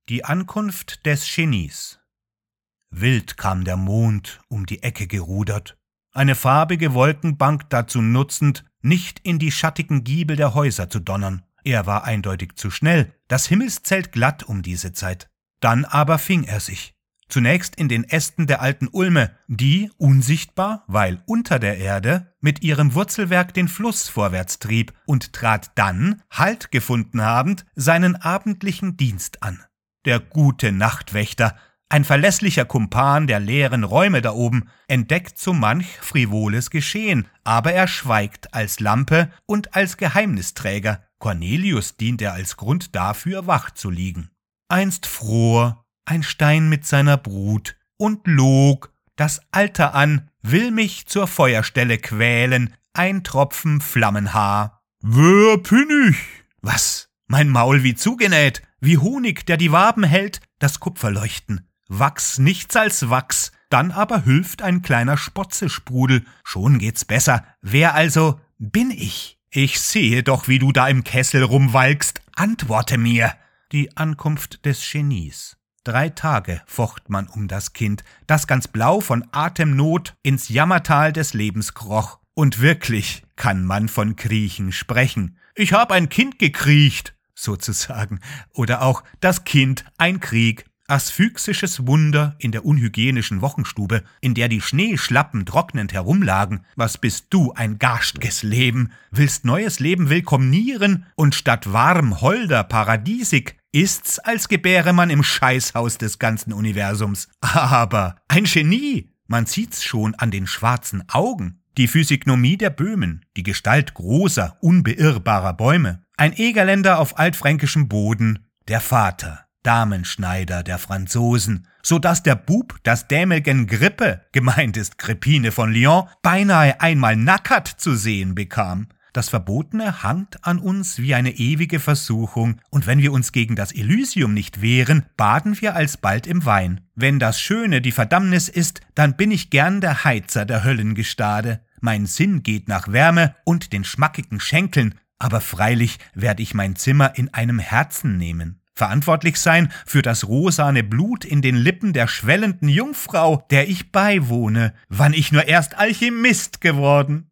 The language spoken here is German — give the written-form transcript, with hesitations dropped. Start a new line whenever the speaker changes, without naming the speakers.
Die Ankunft des Genies. Wild kam der Mond um die Ecke gerudert, eine farbige Wolkenbank dazu nutzend, nicht in die schattigen Giebel der Häuser zu donnern. Er war eindeutig zu schnell, das Himmelszelt glatt um diese Zeit. Dann aber fing er sich. Zunächst in den Ästen der alten Ulme, die, unsichtbar, weil unter der Erde, mit ihrem Wurzelwerk den Fluss vorwärts trieb und trat dann, Halt gefunden habend, seinen abendlichen Dienst an. Der gute Nachtwächter, ein verlässlicher Kumpan der leeren Räume da oben, entdeckt so manch frivoles Geschehen, aber er schweigt als Lampe und als Geheimnisträger. Cornelius dient er als Grund dafür, wach zu liegen. Einst fror ein Stein mit seiner Brut und log das Alter an, will mich zur Feuerstelle quälen, ein Tropfen Flammenhaar. Wer bin ich? Was? Mein Maul wie zugenäht, wie Honig, der die Waben hält, das Kupferleuchten. Wachs nichts als Wachs, dann aber hülft ein kleiner Spotzesprudel, schon geht's besser. Wer also bin ich? Ich sehe doch, wie du da im Kessel rumwalkst, antworte mir. Die Ankunft des Genies. 3 Tage focht man um das Kind, das ganz blau von Atemnot ins Jammertal des Lebens kroch. Und wirklich kann man von Kriechen sprechen. Ich hab ein Kind gekriecht, sozusagen. Oder auch das Kind ein Krieg. Asphyxisches Wunder in der unhygienischen Wochenstube, in der die Schneeschlappen trocknend herumlagen. Was bist du, ein garstges Leben? Willst neues Leben willkommnieren und statt warm, holder, paradiesig ist's, als gebäre man im Scheißhaus des ganzen Universums. Aber ein Genie, man sieht's schon an den schwarzen Augen. Die Physiognomie der Böhmen, die Gestalt großer, unbeirrbarer Bäume. Ein Egerländer auf altfränkischem Boden, der Vater. Damenschneider der Franzosen, so dass der Bub das Dämelgen Grippe, gemeint ist Grippine von Lyon, beinahe einmal nackert zu sehen bekam. Das Verbotene hangt an uns wie eine ewige Versuchung, und wenn wir uns gegen das Elysium nicht wehren, baden wir alsbald im Wein. Wenn das Schöne die Verdammnis ist, dann bin ich gern der Heizer der Höllengestade. Mein Sinn geht nach Wärme und den schmackigen Schenkeln, aber freilich werde ich mein Zimmer in einem Herzen nehmen. Verantwortlich sein für das rosane Blut in den Lippen der schwellenden Jungfrau, der ich beiwohne, wann ich nur erst Alchemist geworden.